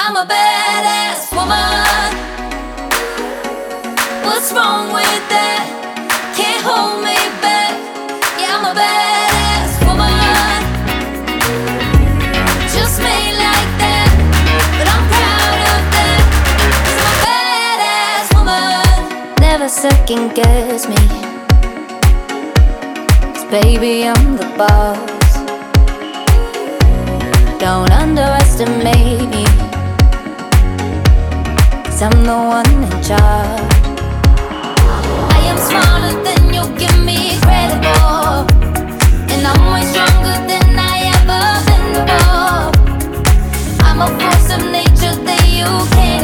I'm a badass woman. What's wrong with that? Can't hold me back. Yeah, I'm a badass woman. Just made like that, but I'm proud of that. 'Cause I'm a badass woman. Never second guess me, 'cause baby I'm the boss. Don't underestimate me, 'cause I'm the one in charge. I am smarter than you give me credit for, and I'm way stronger than I ever been before. I'm a force of nature that you can't